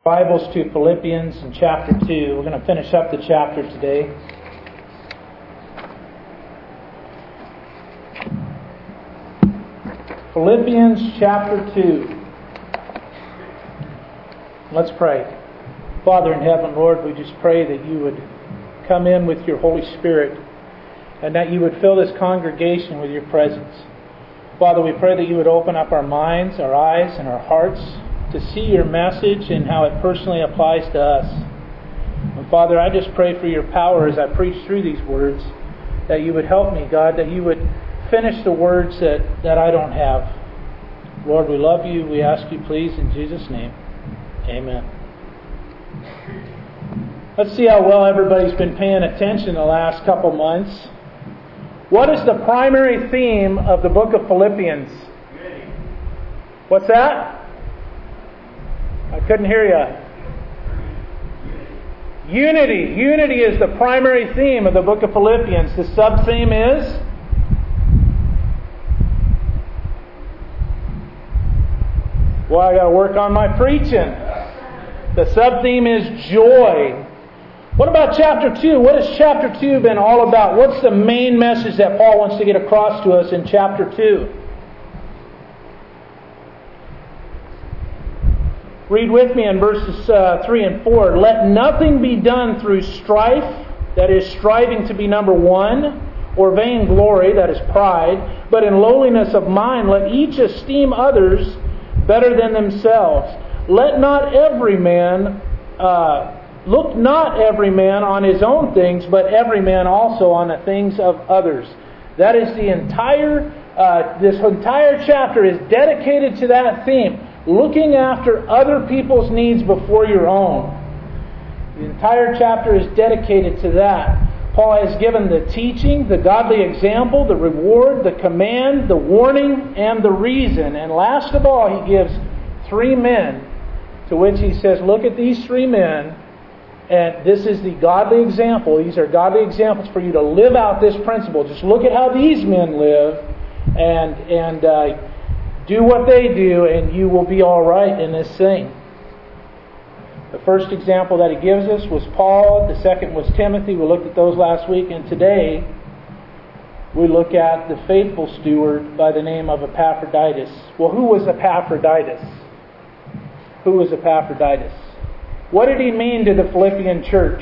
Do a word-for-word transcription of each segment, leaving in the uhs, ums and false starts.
Bibles to Philippians in chapter two. We're going to finish up the chapter today. Philippians chapter two. Let's pray. Father in heaven, Lord, we just pray that you would come in with your Holy Spirit and that you would fill this congregation with your presence. Father, we pray that you would open up our minds, our eyes, and our hearts to see your message and how it personally applies to us. And Father, I just pray for your power as I preach through these words, that you would help me, God, that you would finish the words that, that I don't have. Lord, we love you. We ask you, please, in Jesus' name. Amen. Let's see how well everybody's been paying attention the last couple months. What is the primary theme of the book of Philippians? What's that? I couldn't hear you. Unity. Unity is the primary theme of the book of Philippians. The sub-theme is? Well, I got to work on my preaching. The sub-theme is joy. What about chapter two? What has chapter two been all about? What's the main message that Paul wants to get across to us in chapter two? Read with me in verses uh, three and four. Let nothing be done through strife, that is striving to be number one, or vainglory, that is pride, but in lowliness of mind let each esteem others better than themselves. Let not every man, uh, look not every man on his own things, but every man also on the things of others. That is the entire, uh, this entire chapter is dedicated to that theme. Looking after other people's needs before your own. The entire chapter is dedicated to that. Paul has given the teaching, the godly example, the reward, the command, the warning, and the reason. And last of all, he gives three men to which he says, look at these three men, and this is the godly example. These are godly examples for you to live out this principle. Just look at how these men live, and and uh, do what they do, and you will be all right in this thing. The first example that he gives us was Paul. The second was Timothy. We looked at those last week. And today, we look at the faithful steward by the name of Epaphroditus. Well, who was Epaphroditus? Who was Epaphroditus? What did he mean to the Philippian church?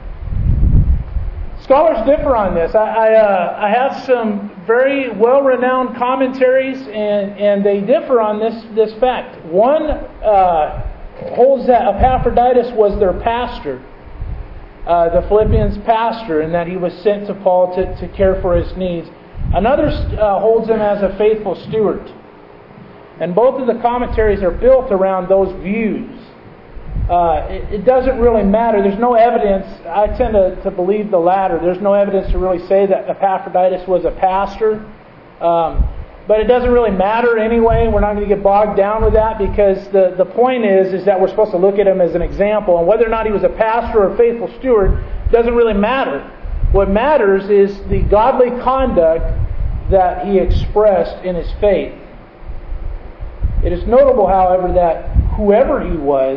Scholars differ on this. I, I, uh, I have some very well-renowned commentaries, and, and they differ on this, this fact. One uh, holds that Epaphroditus was their pastor, uh, the Philippians' pastor, and that he was sent to Paul to, to care for his needs. Another uh, holds him as a faithful steward. And both of the commentaries are built around those views. Uh, it, it doesn't really matter. There's no evidence. I tend to, to believe the latter. There's no evidence to really say that Epaphroditus was a pastor. Um, but it doesn't really matter anyway. We're not going to get bogged down with that, because the, the point is, is that we're supposed to look at him as an example. And whether or not he was a pastor or a faithful steward doesn't really matter. What matters is the godly conduct that he expressed in his faith. It is notable, however, that whoever he was,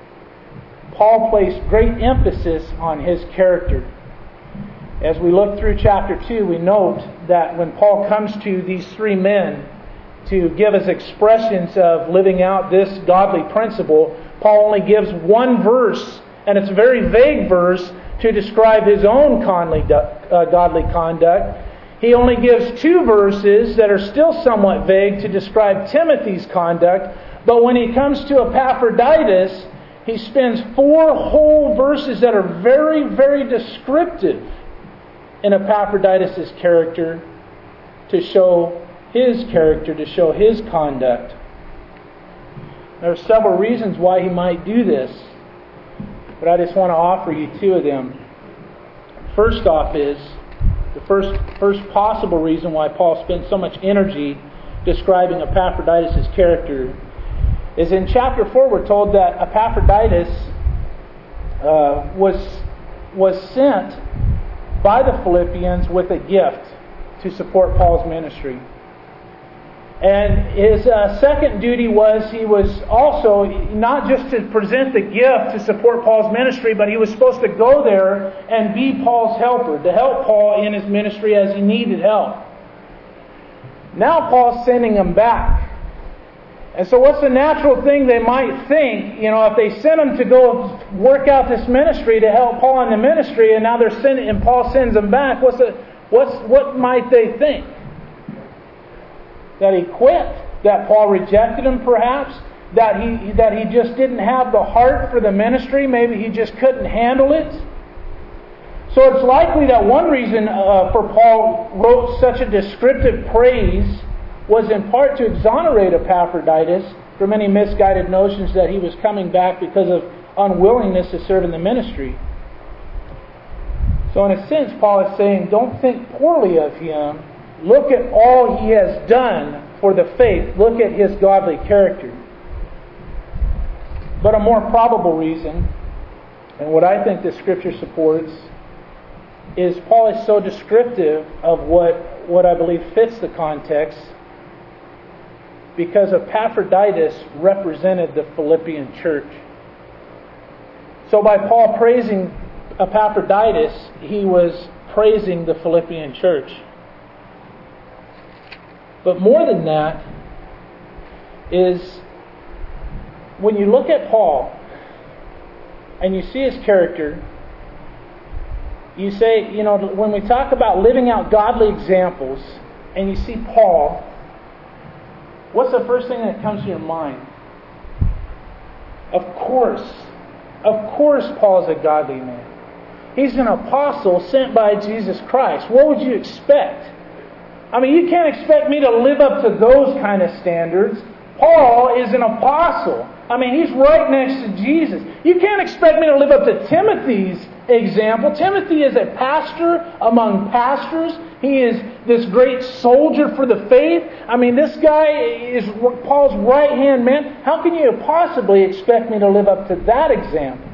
Paul placed great emphasis on his character. As we look through chapter two, we note that when Paul comes to these three men to give us expressions of living out this godly principle, Paul only gives one verse, and it's a very vague verse, to describe his own godly conduct. He only gives two verses that are still somewhat vague to describe Timothy's conduct, but when he comes to Epaphroditus, he spends four whole verses that are very, very descriptive in Epaphroditus' character to show his character, to show his conduct. There are several reasons why he might do this, but I just want to offer you two of them. First off is, the first, first possible reason why Paul spends so much energy describing Epaphroditus' character is in chapter four we're told that Epaphroditus uh, was, was sent by the Philippians with a gift to support Paul's ministry. And his uh, second duty was he was also not just to present the gift to support Paul's ministry, but he was supposed to go there and be Paul's helper, to help Paul in his ministry as he needed help. Now Paul's sending him back. And so what's the natural thing they might think, you know, if they sent him to go work out this ministry to help Paul in the ministry, and now they're sending, and Paul sends them back, what's the, what's, what might they think? That he quit? That Paul rejected him perhaps? That he, that he just didn't have the heart for the ministry? Maybe he just couldn't handle it? So it's likely that one reason uh, for Paul wrote such a descriptive praise was in part to exonerate Epaphroditus from any misguided notions that he was coming back because of unwillingness to serve in the ministry. So in a sense, Paul is saying, don't think poorly of him. Look at all he has done for the faith. Look at his godly character. But a more probable reason, and what I think the Scripture supports, is Paul is so descriptive of what, what I believe fits the context, because Epaphroditus represented the Philippian church. So by Paul praising Epaphroditus, he was praising the Philippian church. But more than that is, when you look at Paul and you see his character, you say, you know, when we talk about living out godly examples and you see Paul, what's the first thing that comes to your mind? Of course, of course Paul's a godly man. He's an apostle sent by Jesus Christ. What would you expect? I mean, you can't expect me to live up to those kind of standards. Paul is an apostle. I mean, he's right next to Jesus. You can't expect me to live up to Timothy's example. Timothy is a pastor among pastors. He is this great soldier for the faith. I mean, this guy is Paul's right-hand man. How can you possibly expect me to live up to that example?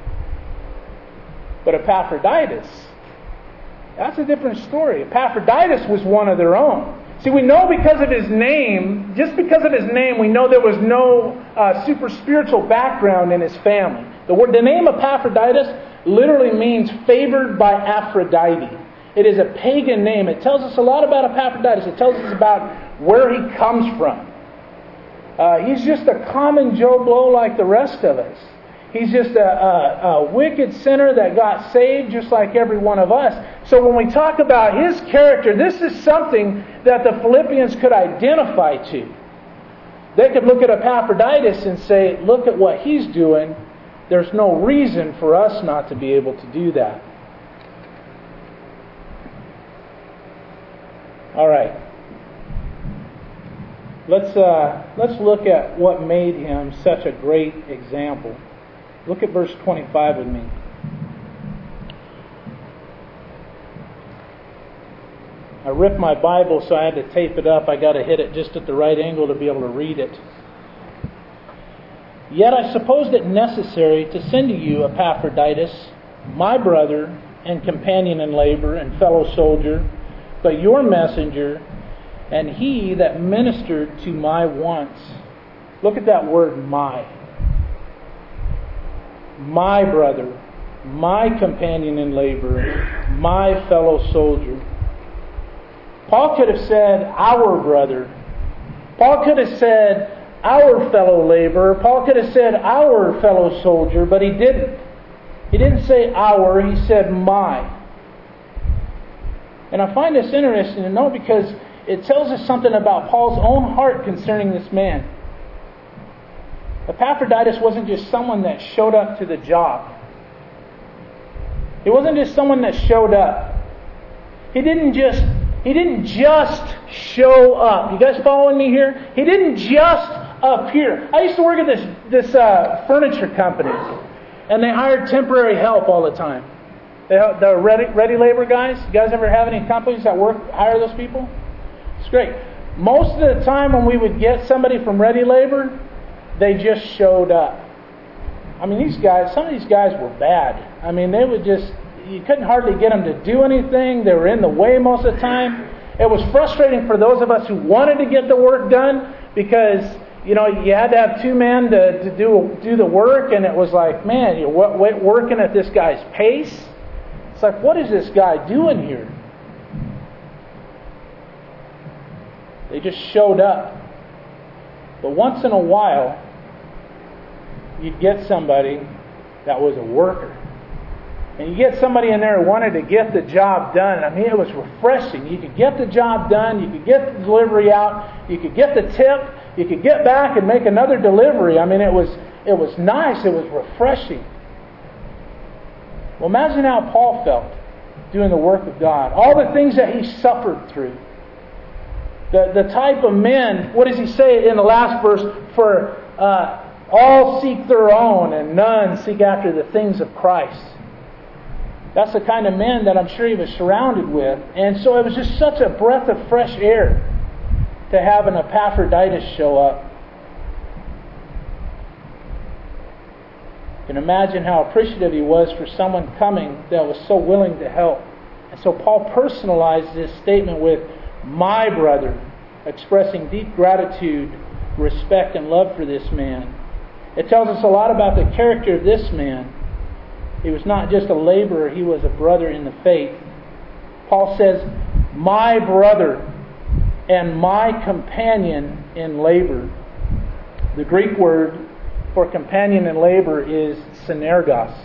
But Epaphroditus, that's a different story. Epaphroditus was one of their own. See, we know because of his name, just because of his name, we know there was no uh, super spiritual background in his family. The word, the name Epaphroditus literally means favored by Aphrodite. It is a pagan name. It tells us a lot about Epaphroditus. It tells us about where he comes from. Uh, he's just a common Joe Blow like the rest of us. He's just a, a, a wicked sinner that got saved just like every one of us. So when we talk about his character, this is something that the Philippians could identify to. They could look at Epaphroditus and say, look at what he's doing. There's no reason for us not to be able to do that. All right. Let's uh, let's look at what made him such a great example. Look at verse twenty-five with me. I ripped my Bible, so I had to tape it up. I got to hit it just at the right angle to be able to read it. Yet I supposed it necessary to send to you Epaphroditus, my brother and companion in labor and fellow soldier, but your messenger, and he that ministered to my wants. Look at that word, my. My brother, my companion in labor, my fellow soldier. Paul could have said, our brother. Paul could have said, our fellow laborer. Paul could have said, our fellow soldier, but he didn't. He didn't say our, he said my. And I find this interesting to know because it tells us something about Paul's own heart concerning this man. Epaphroditus wasn't just someone that showed up to the job. He wasn't just someone that showed up. He didn't just he didn't just show up. You guys following me here? He didn't just appear. I used to work at this this uh, furniture company, and they hired temporary help all the time. They, the ready ready labor guys. You guys ever have any companies that work hire those people? It's great. Most of the time when we would get somebody from ready labor, they just showed up. I mean, these guys, some of these guys were bad. I mean, they would just, you couldn't hardly get them to do anything. They were in the way most of the time. It was frustrating for those of us who wanted to get the work done because, you know, you had to have two men to, to do do the work, and it was like, man, you're w- working at this guy's pace. It's like, what is this guy doing here? They just showed up. But once in a while, you'd get somebody that was a worker. And you get somebody in there who wanted to get the job done. I mean, it was refreshing. You could get the job done. You could get the delivery out. You could get the tip. You could get back and make another delivery. I mean, it was it was nice. It was refreshing. Well, imagine how Paul felt doing the work of God. All the things that he suffered through. The, the type of men, what does he say in the last verse? For uh, all seek their own and none seek after the things of Christ. That's the kind of men that I'm sure he was surrounded with. And so it was just such a breath of fresh air to have an Epaphroditus show up. You can imagine how appreciative he was for someone coming that was so willing to help. And so Paul personalized this statement with my brother, expressing deep gratitude, respect, and love for this man. It tells us a lot about the character of this man. He was not just a laborer, he was a brother in the faith. Paul says, my brother and my companion in labor. The Greek word for companion in labor is synergos.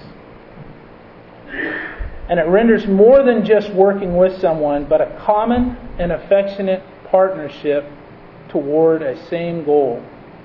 And it renders more than just working with someone, but a common and affectionate partnership toward a same goal.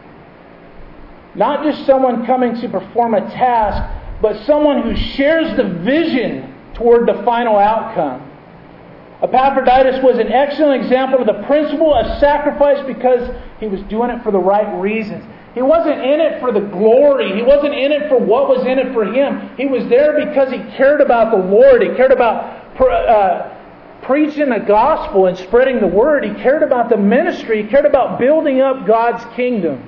Not just someone coming to perform a task, but someone who shares the vision toward the final outcome. Epaphroditus was an excellent example of the principle of sacrifice because he was doing it for the right reasons. He wasn't in it for the glory. He wasn't in it for what was in it for him. He was there because he cared about the Lord. He cared about uh, preaching the gospel and spreading the word. He cared about the ministry. He cared about building up God's kingdom.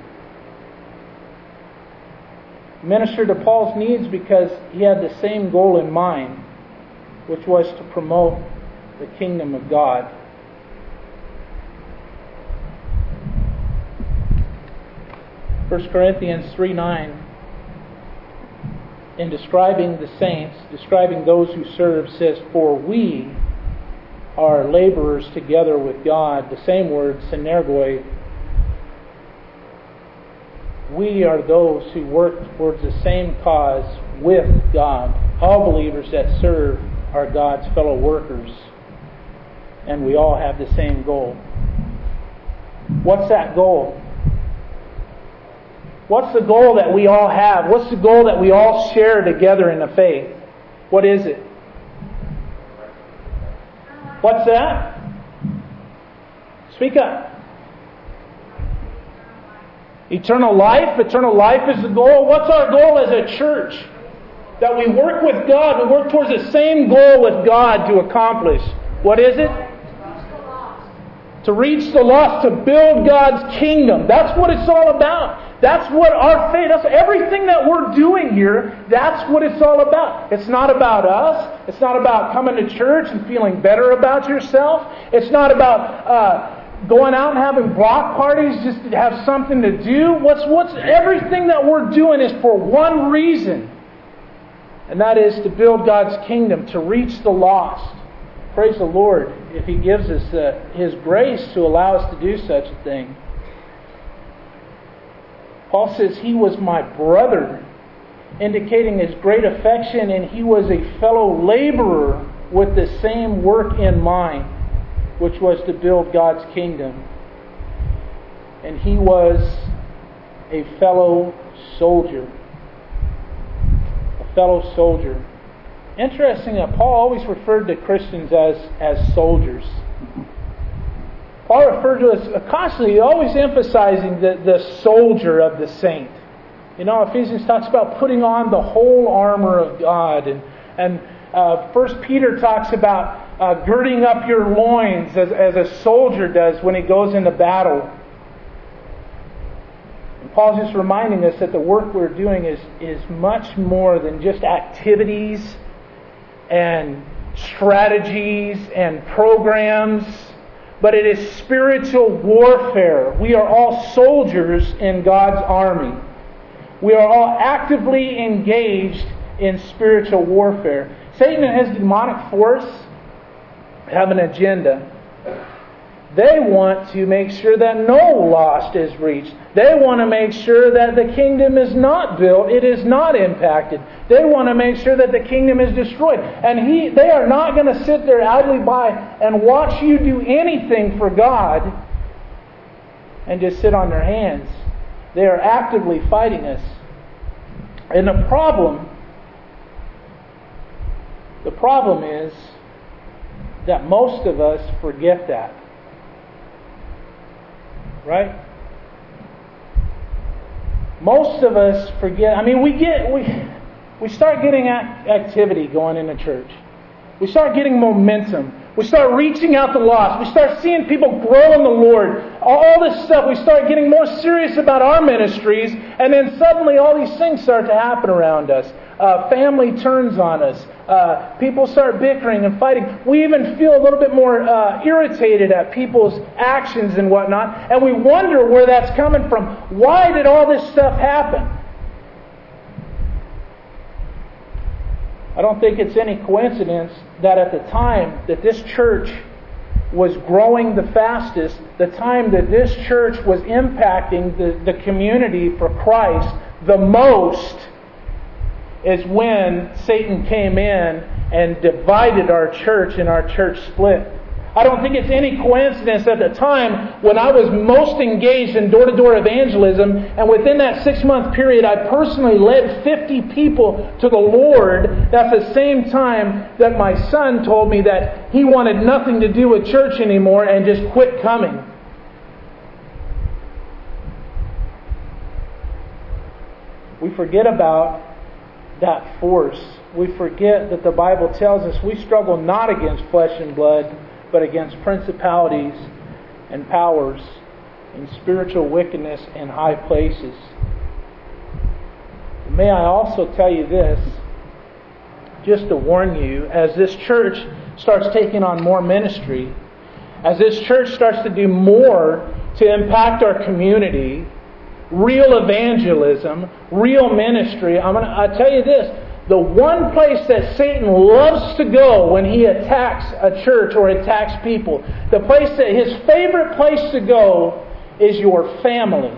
He ministered to Paul's needs because he had the same goal in mind, which was to promote the kingdom of God. First Corinthians three nine, in describing the saints, describing those who serve, says, for we are laborers together with God. The same word, synergoi. We are those who work towards the same cause with God. All believers that serve are God's fellow workers. And we all have the same goal. What's that goal? What's the goal that we all have? What's the goal that we all share together in the faith? What is it? What's that? Speak up. Eternal life. Eternal life is the goal. What's our goal as a church? That we work with God. We work towards the same goal with God to accomplish. What is it? To reach the lost, to build God's kingdom. That's what it's all about. That's what our faith, that's everything that we're doing here, that's what it's all about. It's not about us. It's not about coming to church and feeling better about yourself. It's not about uh, going out and having block parties just to have something to do. What's what's everything that we're doing is for one reason. And that is to build God's kingdom, to reach the lost. Praise the Lord if He gives us uh, His grace to allow us to do such a thing. Paul says he was my brother, indicating his great affection, and he was a fellow laborer with the same work in mind, which was to build God's kingdom. And he was a fellow soldier. A fellow soldier. Interesting that Paul always referred to Christians as, as soldiers. Paul referred to us constantly, always emphasizing the, the soldier of the saint. You know, Ephesians talks about putting on the whole armor of God. And, and uh, First Peter talks about uh, girding up your loins as, as a soldier does when he goes into battle. And Paul's just reminding us that the work we're doing is, is much more than just activities and strategies and programs. but it is spiritual warfare. We are all soldiers in God's army. We are all actively engaged in spiritual warfare. Satan and his demonic force have an agenda. They want to make sure that no lost is reached. They want to make sure that the kingdom is not built, it is not impacted. They want to make sure that the kingdom is destroyed. And he, they are not going to sit there idly by and watch you do anything for God and just sit on their hands. They are actively fighting us. And the problem, the problem is that most of us forget that. Right? Most of us forget. I mean, we get we we start getting activity going in the church. We start getting momentum. We start reaching out the lost. We start seeing people grow in the Lord. All this stuff. We start getting more serious about our ministries, and then suddenly all these things start to happen around us. Uh, family turns on us. Uh, people start bickering and fighting. We even feel a little bit more uh, irritated at people's actions and whatnot, and we wonder where that's coming from. Why did all this stuff happen? I don't think it's any coincidence that at the time that this church was growing the fastest, the time that this church was impacting the, the community for Christ the most, is when Satan came in and divided our church and our church split. I don't think it's any coincidence at the time when I was most engaged in door-to-door evangelism, and within that six-month period I personally led fifty people to the Lord. That's the same time that my son told me that he wanted nothing to do with church anymore and just quit coming. We forget about that force. We forget that the Bible tells us we struggle not against flesh and blood, but against principalities and powers and spiritual wickedness in high places. May I also tell you this, just to warn you, as this church starts taking on more ministry, as this church starts to do more to impact our community, real evangelism, real ministry, I'm gonna I tell you this, the one place that Satan loves to go when he attacks a church or attacks people, the place that his favorite place to go is your family.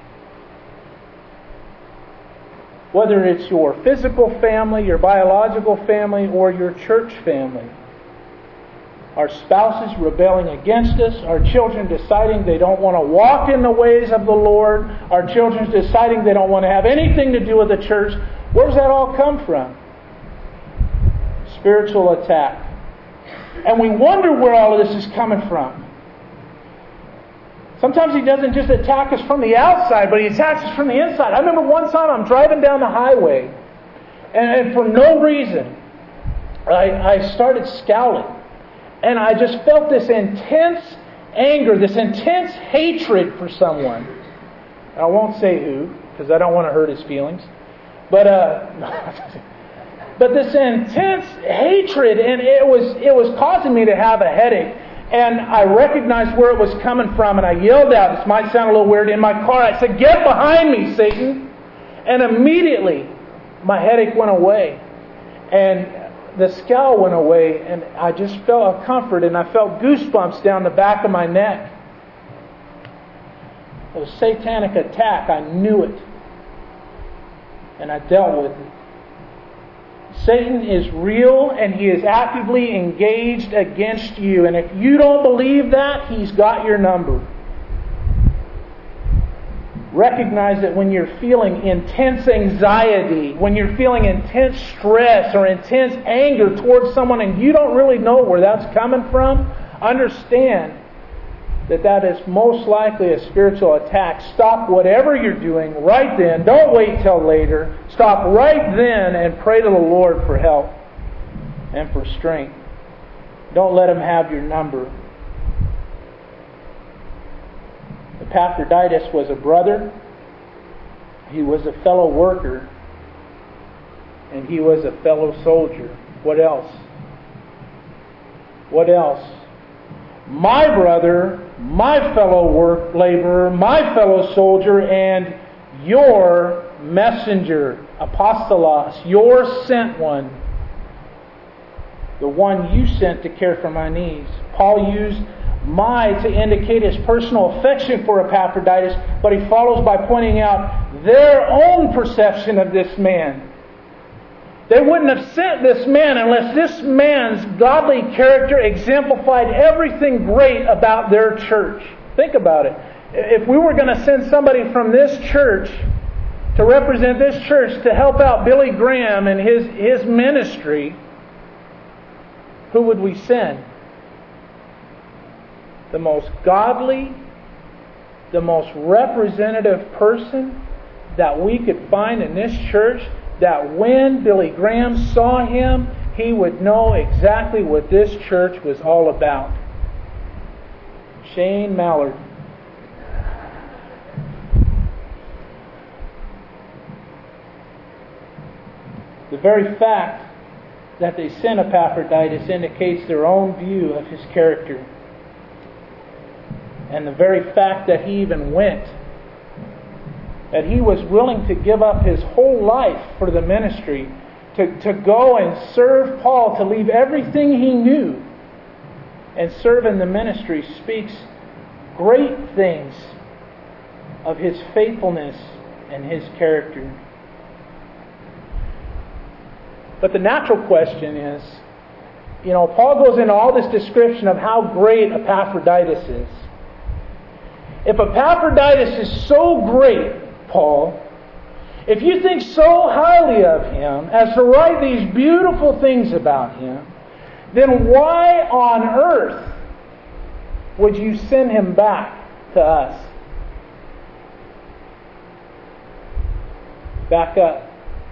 Whether it's your physical family, your biological family, or your church family. Our spouses rebelling against us, our children deciding they don't want to walk in the ways of the Lord, our children deciding they don't want to have anything to do with the church. Where does that all come from? Spiritual attack. And we wonder where all of this is coming from. Sometimes he doesn't just attack us from the outside, but he attacks us from the inside. I remember one time I'm driving down the highway, and, and for no reason, I, I started scowling. And I just felt this intense anger, this intense hatred for someone. I won't say who, because I don't want to hurt his feelings. But uh, but this intense hatred, and it was it was causing me to have a headache. And I recognized where it was coming from, and I yelled out. This might sound a little weird. In my car, I said, "Get behind me, Satan!" And immediately, my headache went away, and the scowl went away, and I just felt a comfort, and I felt goosebumps down the back of my neck. It was a satanic attack. I knew it. And I dealt with it. Satan is real, and he is actively engaged against you. And if you don't believe that, he's got your number. Recognize that when you're feeling intense anxiety, when you're feeling intense stress or intense anger towards someone and you don't really know where that's coming from, understand that that is most likely a spiritual attack. Stop whatever you're doing right then. Don't wait till later. Stop right then and pray to the Lord for help and for strength. Don't let him have your number. Epaphroditus was a brother, he was a fellow worker, and he was a fellow soldier. What else? What else? my brother, my fellow work laborer, my fellow soldier, and your messenger, apostolos, your sent one, the one you sent to care for my needs. Paul used my to indicate his personal affection for Epaphroditus, but he follows by pointing out their own perception of this man. They wouldn't have sent this man unless this man's godly character exemplified everything great about their church. Think about it. If we were going to send somebody from this church to represent this church to help out Billy Graham and his, his ministry, who would we send? The most godly, the most representative person that we could find in this church, that when Billy Graham saw him, he would know exactly what this church was all about. Shane Mallard. The very fact that they sent Epaphroditus indicates their own view of his character. And the very fact that he even went, that he was willing to give up his whole life for the ministry, to, to go and serve Paul, to leave everything he knew and serve in the ministry, speaks great things of his faithfulness and his character. But the natural question is, you know, Paul goes into all this description of how great Epaphroditus is. If Epaphroditus is so great, Paul, if you think so highly of him as to write these beautiful things about him, then why on earth would you send him back to us? Back up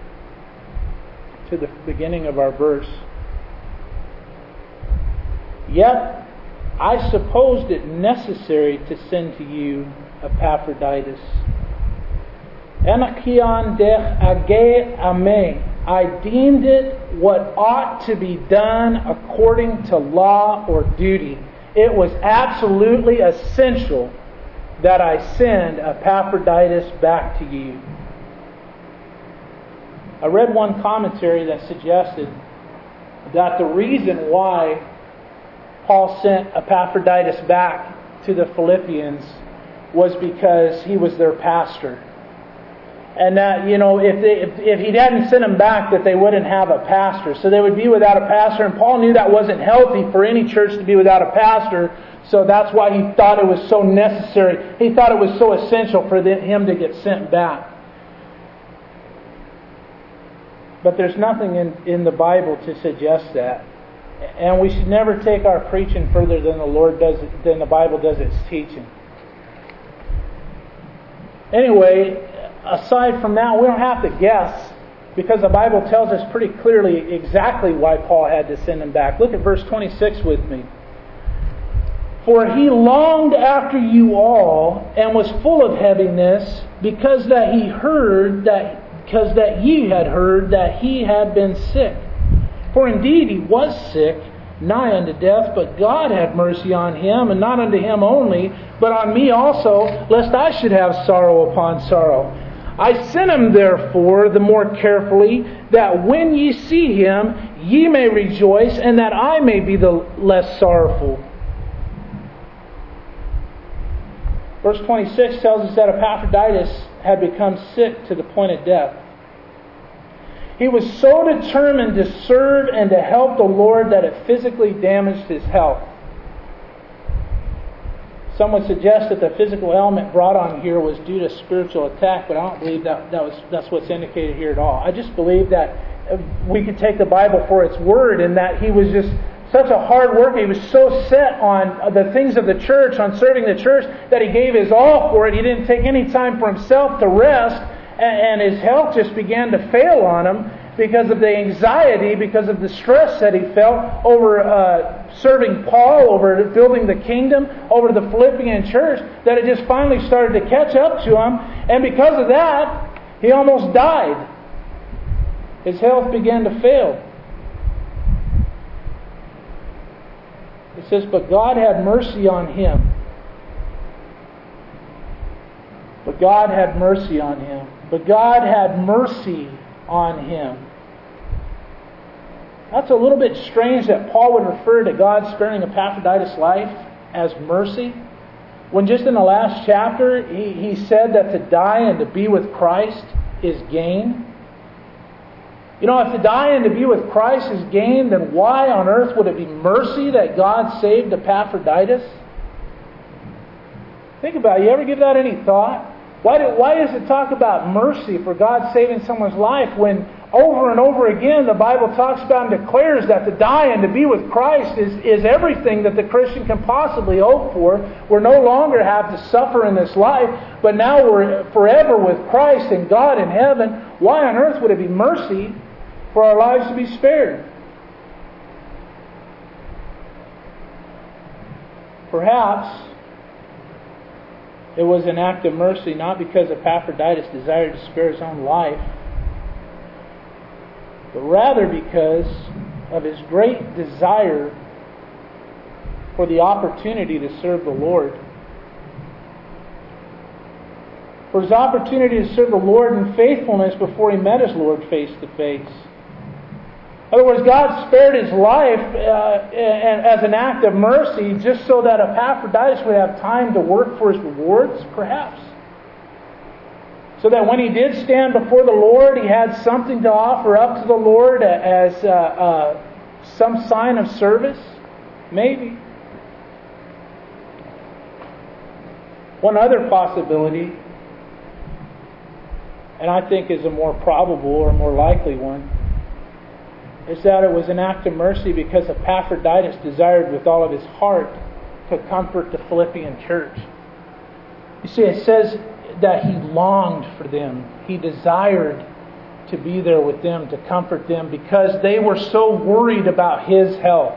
to the beginning of our verse. Yet I supposed it necessary to send to you Epaphroditus. Anakion dech age ame. I deemed it what ought to be done according to law or duty. It was absolutely essential that I send Epaphroditus back to you. I read one commentary that suggested that the reason why Paul sent Epaphroditus back to the Philippians was because he was their pastor. And that, you know, if, they, if, if he hadn't sent them back, that they wouldn't have a pastor. So they would be without a pastor. And Paul knew that wasn't healthy for any church to be without a pastor. So that's why he thought it was so necessary. He thought it was so essential for the, him to get sent back. But there's nothing in, in the Bible to suggest that. And we should never take our preaching further than the Lord does, than the Bible does its teaching. Anyway, aside from that, we don't have to guess, because the Bible tells us pretty clearly exactly why Paul had to send him back. Look at verse twenty-six with me. For he longed after you all, and was full of heaviness, because that he heard that because that ye had heard that he had been sick. For indeed he was sick, nigh unto death, but God had mercy on him, and not unto him only, but on me also, lest I should have sorrow upon sorrow. I sent him therefore the more carefully, that when ye see him, ye may rejoice, and that I may be the less sorrowful. Verse twenty-six tells us that Epaphroditus had become sick to the point of death. He was so determined to serve and to help the Lord that it physically damaged his health. Some would suggest that the physical ailment brought on here was due to spiritual attack, but I don't believe that, that was that's what's indicated here at all. I just believe that we could take the Bible for its word, and that he was just such a hard worker. He was so set on the things of the church, on serving the church, that he gave his all for it. He didn't take any time for himself to rest, and his health just began to fail on him because of the anxiety, because of the stress that he felt over uh, serving Paul, over building the kingdom, over the Philippian church, that it just finally started to catch up to him. And because of that, he almost died. His health began to fail. It It says, but God had mercy on him. But God had mercy on him. But God had mercy on him. That's a little bit strange that Paul would refer to God sparing Epaphroditus' life as mercy, when just in the last chapter he, he said that to die and to be with Christ is gain. You know, if to die and to be with Christ is gain, then why on earth would it be mercy that God saved Epaphroditus? Think about it. You ever give that any thought? Why, do, why does it talk about mercy for God saving someone's life when over and over again the Bible talks about and declares that to die and to be with Christ is, is everything that the Christian can possibly hope for? We're no longer have to suffer in this life, but now we're forever with Christ and God in heaven. Why on earth would it be mercy for our lives to be spared? Perhaps it was an act of mercy not because Epaphroditus desired to spare his own life, but rather because of his great desire for the opportunity to serve the Lord. For his opportunity to serve the Lord in faithfulness before he met his Lord face to face. In other words, God spared his life uh, as an act of mercy just so that Epaphroditus would have time to work for his rewards, perhaps. So that when he did stand before the Lord, he had something to offer up to the Lord as uh, uh, some sign of service. Maybe. One other possibility, and I think is a more probable or more likely one, is that it was an act of mercy because Epaphroditus desired with all of his heart to comfort the Philippian church. You see, it says that he longed for them. He desired to be there with them, to comfort them, because they were so worried about his health.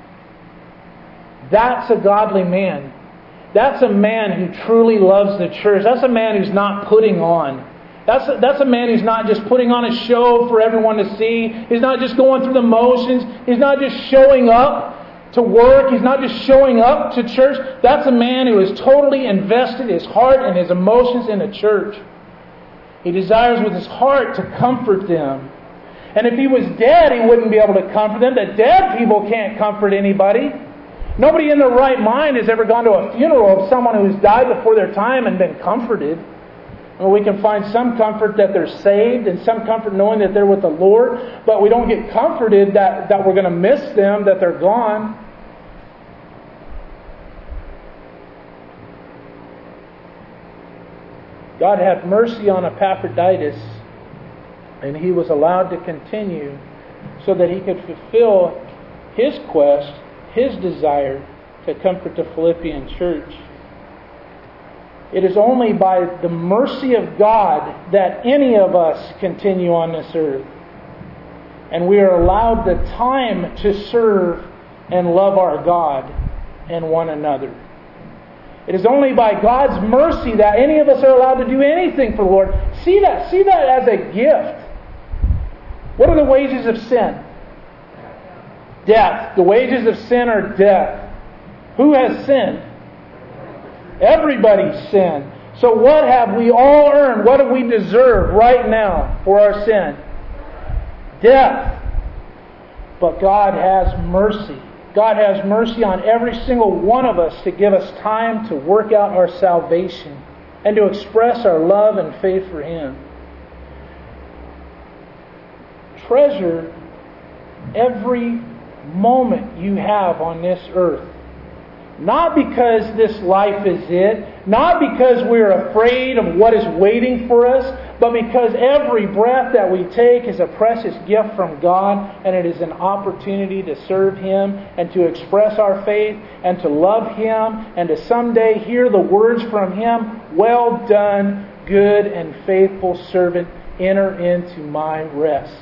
That's a godly man. That's a man who truly loves the church. That's a man who's not putting on. That's a, that's a man who's not just putting on a show for everyone to see. He's not just going through the motions. He's not just showing up to work. He's not just showing up to church. That's a man who has totally invested his heart and his emotions in a church. He desires with his heart to comfort them. And if he was dead, he wouldn't be able to comfort them. The dead people can't comfort anybody. Nobody in their right mind has ever gone to a funeral of someone who's died before their time and been comforted. Well, we can find some comfort that they're saved and some comfort knowing that they're with the Lord, but we don't get comforted that, that we're going to miss them, that they're gone. God had mercy on Epaphroditus, and he was allowed to continue so that he could fulfill his quest, his desire to comfort the Philippian church. It is only by the mercy of God that any of us continue on this earth. And we are allowed the time to serve and love our God and one another. It is only by God's mercy that any of us are allowed to do anything for the Lord. See that, see that as a gift. What are the wages of sin? Death. The wages of sin are death. Who has sinned? Everybody's sinned. So what have we all earned? What do we deserve right now for our sin? Death. But God has mercy. God has mercy on every single one of us to give us time to work out our salvation and to express our love and faith for Him. Treasure every moment you have on this earth. Not because this life is it, not because we're afraid of what is waiting for us, but because every breath that we take is a precious gift from God, and it is an opportunity to serve Him and to express our faith and to love Him and to someday hear the words from Him, "Well done, good and faithful servant, enter into my rest."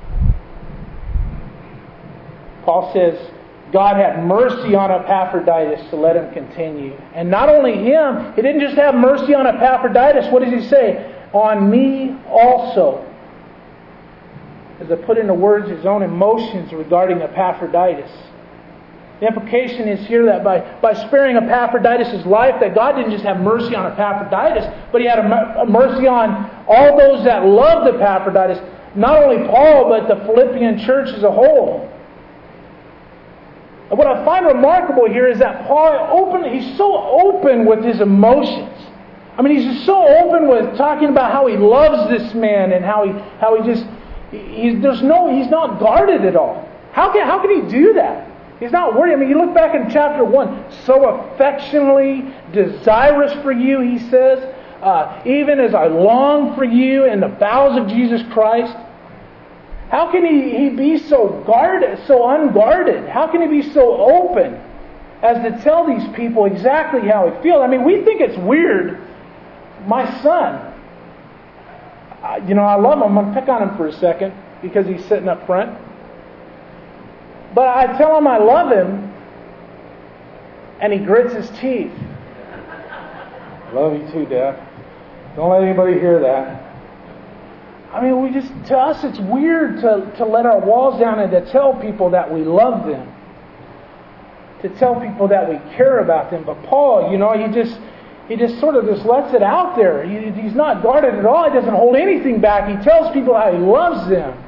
Paul says, God had mercy on Epaphroditus to let him continue. And not only him, He didn't just have mercy on Epaphroditus. What does He say? On me also. As I put into words His own emotions regarding Epaphroditus. The implication is here that by, by sparing Epaphroditus' life, that God didn't just have mercy on Epaphroditus, but He had a, a mercy on all those that loved Epaphroditus. Not only Paul, but the Philippian church as a whole. And what I find remarkable here is that Paul open, he's so open with his emotions. I mean, he's just so open with talking about how he loves this man and how he how he just he, there's no he's not guarded at all. How can how can he do that? He's not worried. I mean, you look back in chapter one, so affectionately desirous for you, he says, uh, even as I long for you in the bowels of Jesus Christ. How can he, he be so guarded, so unguarded? How can he be so open as to tell these people exactly how he feels? I mean, we think it's weird. My son, you know, I love him. I'm going to pick on him for a second because he's sitting up front. But I tell him I love him, and he grits his teeth. Love you too, Dad. Don't let anybody hear that. I mean, we just, to us, it's weird to, to let our walls down and to tell people that we love them. To tell people that we care about them. But Paul, you know, he just, he just sort of just lets it out there. He, he's not guarded at all. He doesn't hold anything back. He tells people how he loves them.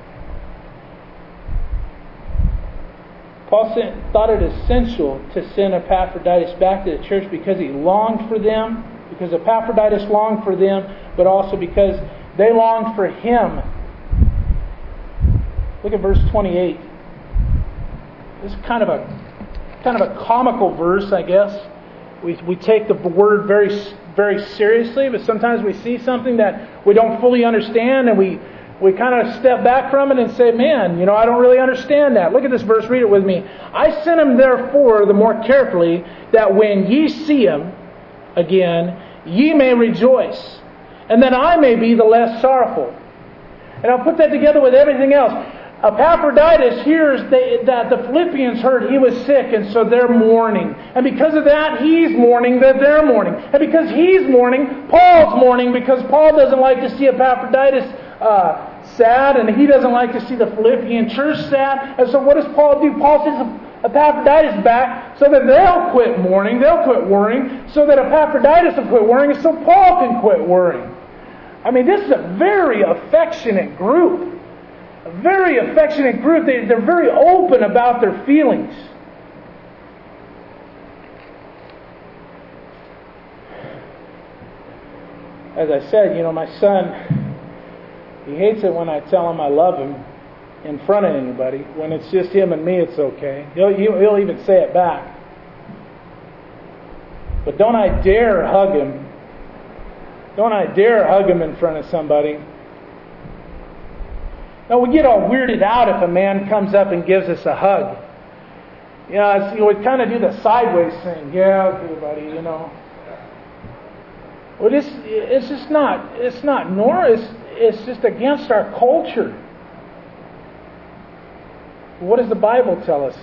Paul sent, thought it essential to send Epaphroditus back to the church because he longed for them, because Epaphroditus longed for them, but also because they longed for him. Look at verse twenty-eight. This is kind of a kind of a comical verse, I guess. We we take the word very very seriously, but sometimes we see something that we don't fully understand, and we we kind of step back from it and say, "Man, you know, I don't really understand that." Look at this verse. Read it with me. I sent him therefore the more carefully, that when ye see him again, ye may rejoice, and that I may be the less sorrowful. And I'll put that together with everything else. Epaphroditus hears they, that the Philippians heard he was sick, and so they're mourning. And because of that, he's mourning that they're mourning. And because he's mourning, Paul's mourning, because Paul doesn't like to see Epaphroditus uh, sad, and he doesn't like to see the Philippian church sad. And so what does Paul do? Paul sends Epaphroditus back so that they'll quit mourning, they'll quit worrying, so that Epaphroditus will quit worrying, and so Paul can quit worrying. I mean, this is a very affectionate group. A very affectionate group. They, they're very open about their feelings. As I said, you know, my son, he hates it when I tell him I love him in front of anybody. When it's just him and me, it's okay. He'll, he'll even say it back. But don't I dare hug him. Don't I dare hug him in front of somebody. Now, we get all weirded out if a man comes up and gives us a hug. You know, it's, you know, we kind of do the sideways thing. Yeah, okay, buddy, you know. Well, it's, it's just not, it's not nor, it's, it's just against our culture. What does the Bible tell us?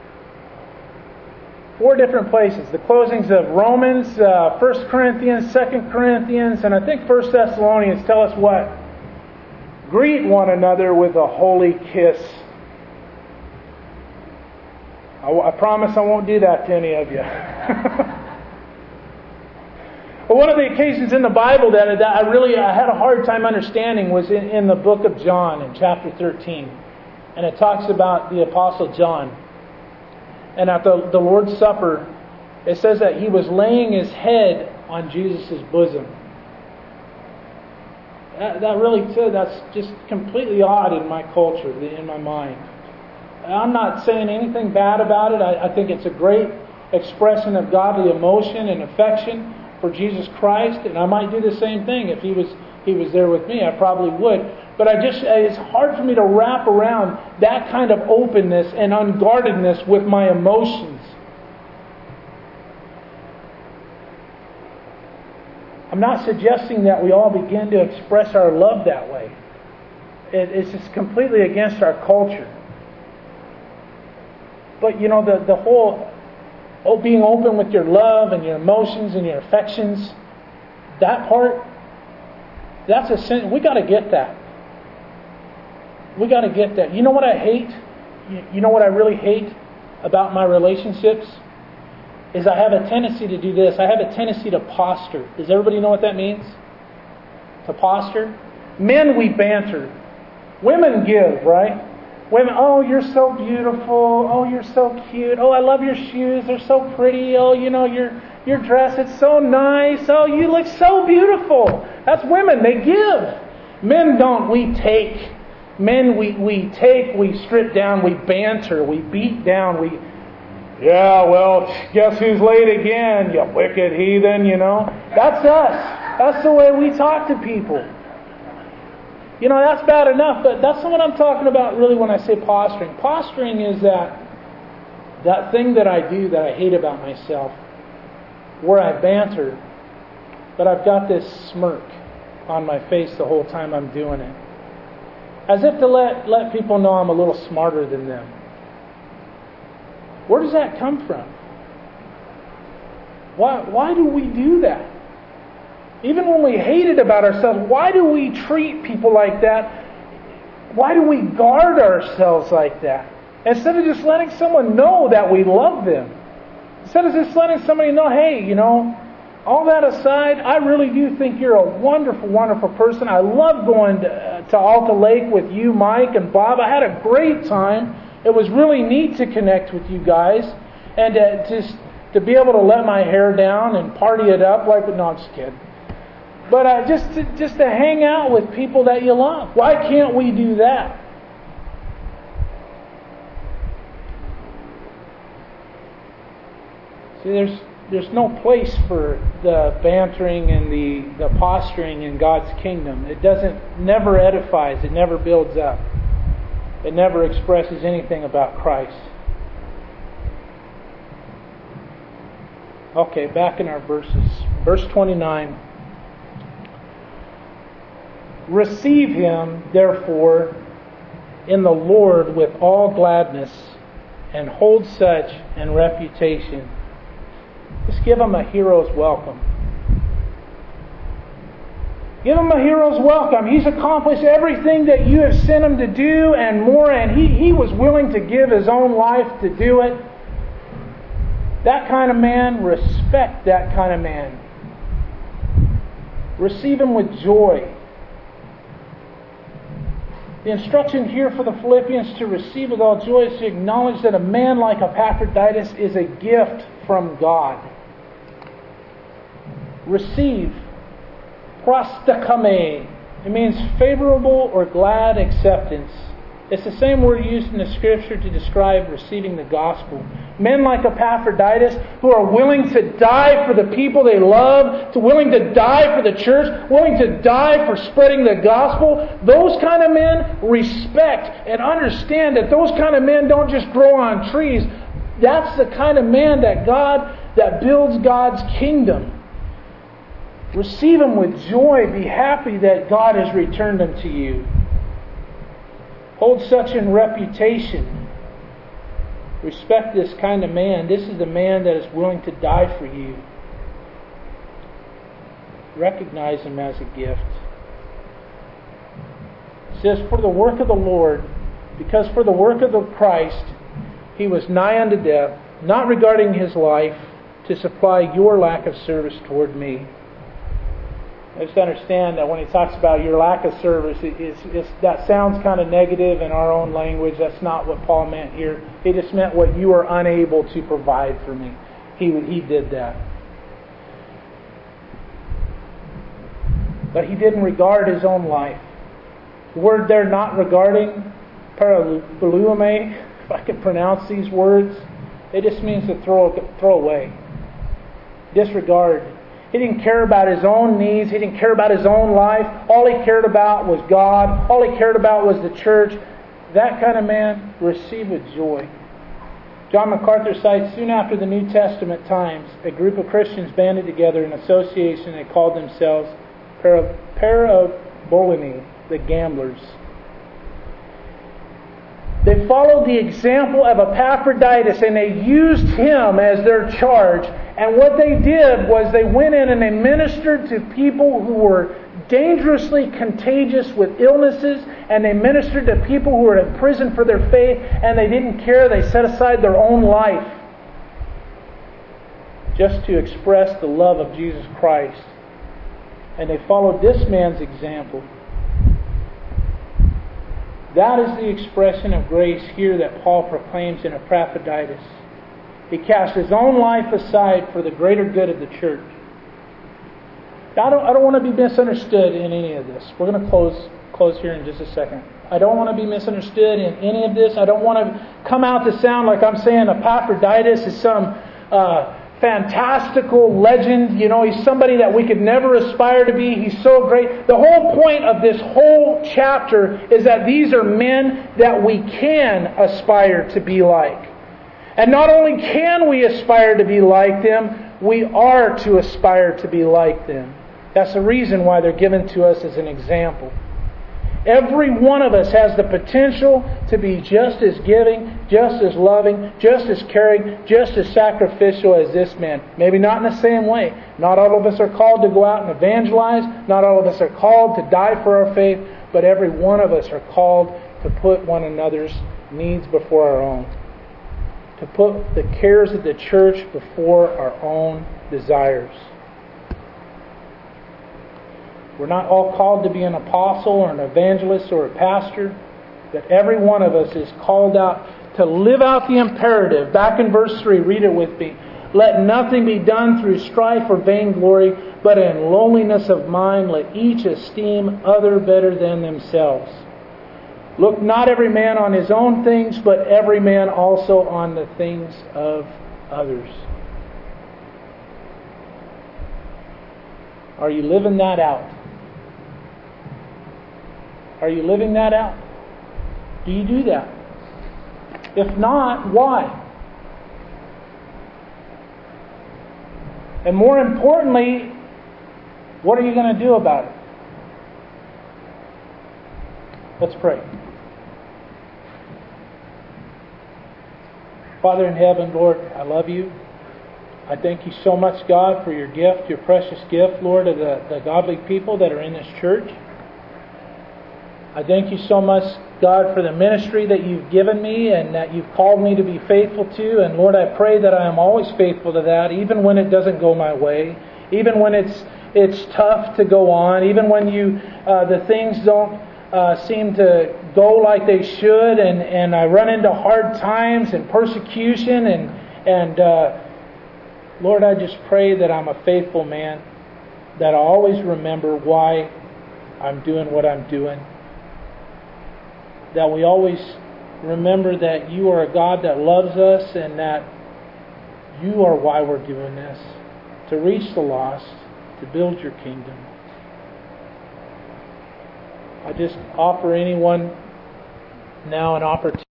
Four different places. The closings of Romans, uh, First Corinthians, Second Corinthians, and I think First Thessalonians tell us what? Greet one another with a holy kiss. I, I promise I won't do that to any of you. But one of the occasions in the Bible that, that I really I had a hard time understanding was in, in the book of John, in chapter thirteen. And it talks about the Apostle John. And at the, the Lord's Supper, it says that he was laying his head on Jesus' bosom. That, that really, too, that's just completely odd in my culture, in my mind. I'm not saying anything bad about it. I, I think it's a great expression of godly emotion and affection for Jesus Christ. And I might do the same thing if he was he was there with me. I probably would. But I just it's hard for me to wrap around that kind of openness and unguardedness with my emotions. I'm not suggesting that we all begin to express our love that way. It, it's just completely against our culture. But you know, the, the whole oh, being open with your love and your emotions and your affections, that part, that's a sin. We got to get that. We got to get that. You know what I hate? You know what I really hate about my relationships is I have a tendency to do this. I have a tendency to posture. Does everybody know what that means? To posture? Men, we banter. Women give, right? Women, oh, you're so beautiful. Oh, you're so cute. Oh, I love your shoes. They're so pretty. Oh, you know, your your dress, it's so nice. Oh, you look so beautiful. That's women. They give. Men don't. We take. Men, we, we take, we strip down, we banter, we beat down, we... Yeah, well, guess who's late again, you wicked heathen, you know? That's us. That's the way we talk to people. You know, that's bad enough, but that's not what I'm talking about really when I say posturing. Posturing is that that thing that I do that I hate about myself, where I banter, but I've got this smirk on my face the whole time I'm doing it. As if to let, let people know I'm a little smarter than them. Where does that come from? Why, why do we do that? Even when we hate it about ourselves, why do we treat people like that? Why do we guard ourselves like that? Instead of just letting someone know that we love them. Instead of just letting somebody know, hey, you know, all that aside, I really do think you're a wonderful, wonderful person. I love going to, uh, to Alta Lake with you, Mike and Bob. I had a great time. It was really neat to connect with you guys. And uh, just to be able to let my hair down and party it up like, no, I'm just kidding. But uh, just, to, just to hang out with people that you love. Why can't we do that? See, there's... There's no place for the bantering and the, the posturing in God's kingdom. It doesn't, never edifies. It never builds up. It never expresses anything about Christ. Okay, back in our verses. Verse twenty-nine. Receive him, therefore, in the Lord with all gladness, and hold such in reputation. Just give him a hero's welcome. Give him a hero's welcome. He's accomplished everything that you have sent him to do and more, and he, he was willing to give his own life to do it. That kind of man, respect that kind of man. Receive him with joy. The instruction here for the Philippians to receive with all joy is to acknowledge that a man like Epaphroditus is a gift from God. Receive. Prostakame. It means favorable or glad acceptance. It's the same word used in the Scripture to describe receiving the gospel. Men like Epaphroditus who are willing to die for the people they love, to willing to die for the church, willing to die for spreading the gospel, those kind of men respect and understand that those kind of men don't just grow on trees. That's the kind of man that God, that builds God's kingdom. Receive him with joy. Be happy that God has returned him to you. Hold such in reputation. Respect this kind of man. This is the man that is willing to die for you. Recognize him as a gift. It says, for the work of the Lord, because for the work of the Christ, he was nigh unto death, not regarding his life, to supply your lack of service toward me. I just understand that when he talks about your lack of service, it, it's, it's, that sounds kind of negative in our own language. That's not what Paul meant here. He just meant what you are unable to provide for me. He, he did that. But he didn't regard his own life. The word there, not regarding, parabolume, if I can pronounce these words, it just means to throw, throw away. Disregard. He didn't care about his own needs. He didn't care about his own life. All he cared about was God. All he cared about was the church. That kind of man, receive with joy. John MacArthur cites, soon after the New Testament times, a group of Christians banded together in association and called themselves Parabolini, the gamblers. They followed the example of Epaphroditus and they used him as their charge. And what they did was they went in and they ministered to people who were dangerously contagious with illnesses, and they ministered to people who were in prison for their faith, and they didn't care. They set aside their own life just to express the love of Jesus Christ. And they followed this man's example. That is the expression of grace here that Paul proclaims in Epaphroditus. He cast his own life aside for the greater good of the church. Now, I don't, I don't want to be misunderstood in any of this. We're going to close, close here in just a second. I don't want to be misunderstood in any of this. I don't want to come out to sound like I'm saying Epaphroditus is some uh, fantastical legend. You know, he's somebody that we could never aspire to be. He's so great. The whole point of this whole chapter is that these are men that we can aspire to be like. And not only can we aspire to be like them, we are to aspire to be like them. That's the reason why they're given to us as an example. Every one of us has the potential to be just as giving, just as loving, just as caring, just as sacrificial as this man. Maybe not in the same way. Not all of us are called to go out and evangelize. Not all of us are called to die for our faith. But every one of us are called to put one another's needs before our own. To put the cares of the church before our own desires. We're not all called to be an apostle or an evangelist or a pastor, but every one of us is called out to live out the imperative. Back in verse three, read it with me. Let nothing be done through strife or vainglory, but in lowliness of mind let each esteem other better than themselves. Look not every man on his own things, but every man also on the things of others. Are you living that out? Are you living that out? Do you do that? If not, why? And more importantly, what are you going to do about it? Let's pray. Father in heaven, Lord, I love you. I thank you so much, God, for your gift, your precious gift, Lord, of the, the godly people that are in this church. I thank you so much, God, for the ministry that you've given me and that you've called me to be faithful to. And Lord, I pray that I am always faithful to that, even when it doesn't go my way, even when it's it's tough to go on, even when you uh, the things don't uh, seem to go like they should, and, and I run into hard times and persecution, and and uh, Lord, I just pray that I'm a faithful man, that I always remember why I'm doing what I'm doing. That we always remember that you are a God that loves us, and that you are why we're doing this. To reach the lost, to build your kingdom. I just offer anyone now an opportunity